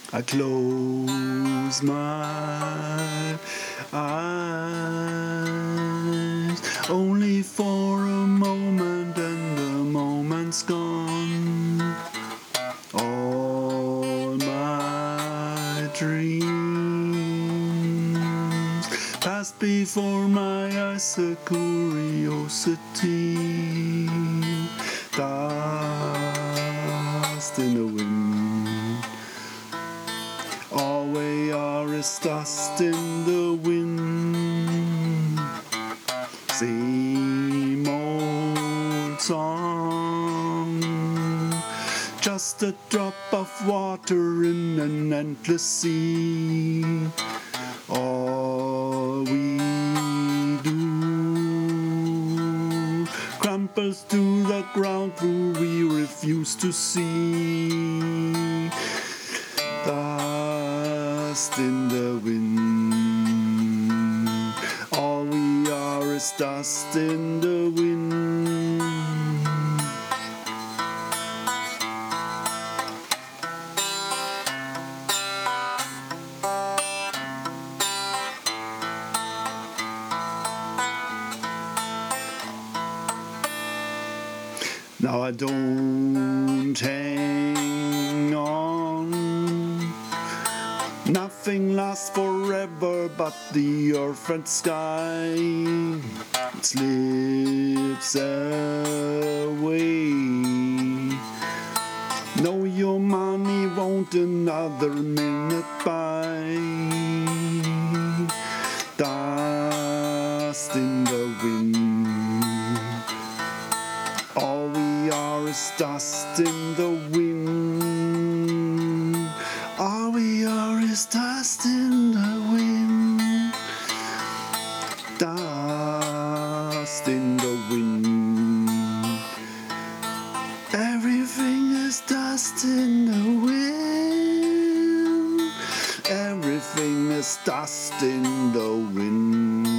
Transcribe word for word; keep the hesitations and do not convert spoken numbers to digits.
I close my eyes only for a moment, and the moment's gone. All my dreams passed before my eyes, a curiosity, dust in the wind. All we are is dust in the wind. Same old song, just a drop of water in an endless sea. All we do crumbles to the ground, through we refuse to see. Dust in the wind. All we are is dust in the wind. Now I don't hang on. Nothing lasts forever but the earth and sky. It slips away. No, your money won't another minute buy. Dust in the wind. All we are is dust in the wind. All we are is dust in the wind. Dust in the wind. Everything is dust in the wind. Everything is dust in the wind.